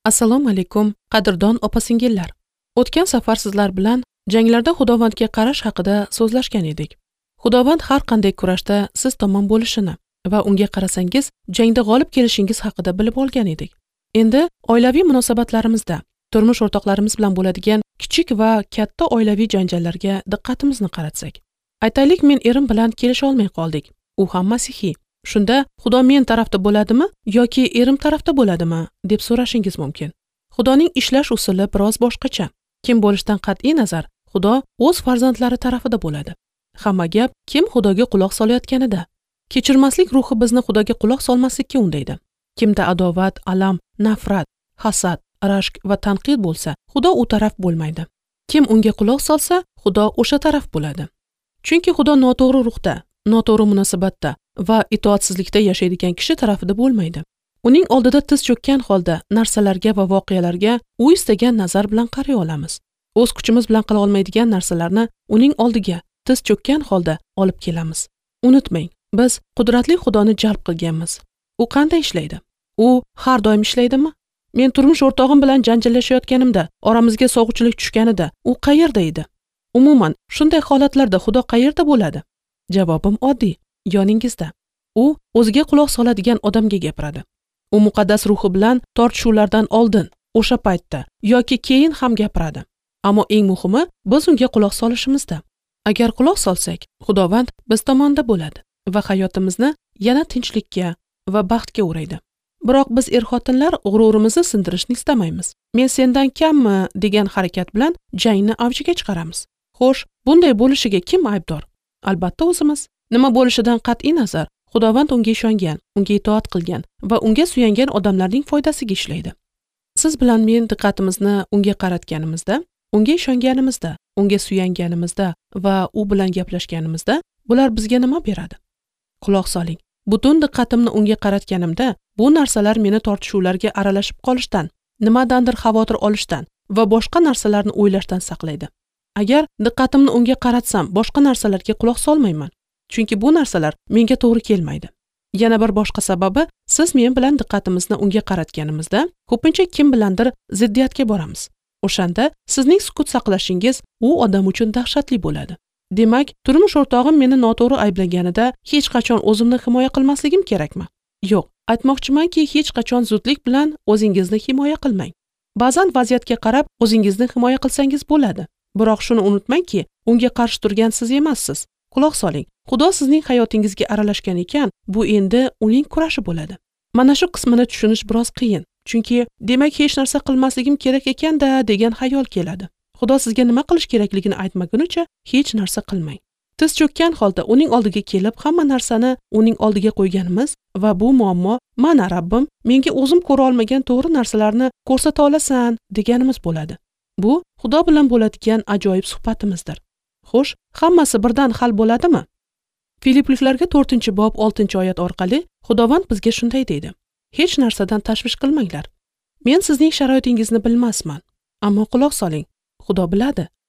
Assalomu alaykum, qadrdon opa-singillar. O'tgan safar sizlar bilan janglarda Xudovandga qarash haqida so'zlashgan edik. Xudovand har qanday kurashda siz tomon bo'lishini va unga qarasangiz jangda g'olib kelishingiz haqida bilib olgan edik. Endi oilaviy munosabatlarimizda, turmush o'rtoqlarimiz bilan bo'ladigan kichik va katta oilaviy janjallarga diqqatimizni qaratsak. Aytaylik, men erim bilan kelisha olmay qoldik. U ham masihiy. Shunda Xudo men tarafda bo'ladimi yoki erim tarafda bo'ladimi deb so'rashingiz mumkin. Xudoning ishlash usuli biroz boshqacha. Kim bo'lishidan qat'iy nazar, Xudo o'z farzandlari tarafida bo'ladi. Hamma gap kim Xudoga quloq solayotganida. Kechirmaslik ruhi bizni Xudoga quloq solmaslikka undaydi. Kimda adovat, alam, nafrat, hasad, rashk va tanqid bo'lsa, Xudo u taraf bo'lmaydi. Kim unga quloq solsa, Xudo o'sha taraf bo'ladi. Chunki Xudo noto'g'ri ruhda, noto'g'ri munosabatda va itoatsizlikda yashaydigan kishi tarafida bo'lmaydi. Uning oldida tiz cho'kkan holda narsalarga va voqealarga u istagan nazar bilan qaray olamiz. O'z kuchimiz bilan qila olmaydigan narsalarni uning oldiga tiz cho'kkan holda olib kelamiz. Unutmang, biz qudratli Xudoni jalb qilganmiz. U qanday ishlaydi? U har doim ishlaydimi? Men turmush o'rtog'im bilan janjallashayotganimda, oramizga sovuqchilik tushganida, u qayerda edi? Umuman, shunday holatlarda Xudo qayerda bo'ladi? Javobim oddiy. Yoningizda. U o'ziga quloq soladigan odamga gapiradi. U muqaddas ruhi bilan tortishuvlardan oldin, o'sha paytda yoki keyin ham gapiradi. Ammo eng muhimi, biz unga quloq solishimizda. Agar quloq solsak, Xudovand biz tomonda bo'ladi va hayotimizni yana tinchlikka va baxtga o'raydi. Biroq biz er-xotinlar g'ururimizni sindirishni istamaymiz. Men sendan kammi degan harakat bilan jangni avjiga chiqaramiz. Xo'sh, bunday bo'lishiga kim aybdor? Albatta o'zimiz. Nima bo'lishidan qat'iy nazar, Xudovand unga ishongan, unga itoat qilgan va unga suyangan odamlarning foydasiga ishlaydi. Siz bilan men diqqatimizni unga qaratganimizda, unga ishonganimizda, unga suyanganimizda va u bilan gaplashganimizda bular bizga nima beradi? Quloq soling. Butun diqqatimni unga qaratganimda, bu narsalar meni tortishuvlarga aralashib qolishdan, nimadandir xavotir olishdan va boshqa narsalarni o'ylashdan saqlaydi. Agar diqqatimni unga qaratsam, boshqa narsalarga quloq solmayman. Chunki bu narsalar menga to'g'ri kelmaydi. Yana bir boshqa sababi, siz men bilan diqqatimizni unga qaratganimizda, ko'pincha kim bilandir ziddiyatga boramiz. O'shanda sizning sukut saqlashingiz u odam uchun dahshatli bo'ladi. Demak, turmush o'rtog'im meni noto'g'ri ayblaganida hech qachon o'zimni himoya qilmasligim kerakmi? Yo'q, aytmoqchimanki, hech qachon zudlik bilan o'zingizni himoya qilmang. Ba'zan vaziyatga qarab o'zingizni himoya qilsangiz bo'ladi. Biroq shuni unutmangki, unga qarshi turgan siz emassiz. Quloq soling. Xudo sizning hayotingizga aralashgan ekan, bu endi uning kurashi bo'ladi. Mana shu qismini tushunish biroz qiyin. Chunki demak hech narsa qilmasligim kerak ekanda degan xayol keladi. Xudo sizga nima qilish kerakligini aytmagunicha hech narsa qilmang. Tiz cho'kkan holda uning oldiga kelib hamma narsani uning oldiga qo'yganimiz va bu muammo, "Mana Rabbim, menga o'zim ko'ra olmagan to'g'ri narsalarni ko'rsata olasan" deganimiz bo'ladi. Bu Xudo bilan bo'ladigan ajoyib suhbatimizdir. Xo'sh, hammasi birdan hal bo'ladimi? Filipliklarga 4-bob 6-oyat orqali Xudovand bizga shunday deydi: Hech narsadan tashvish qilmanglar. Men sizning sharoitingizni bilmasman, ammo quloq soling. Xudo biladi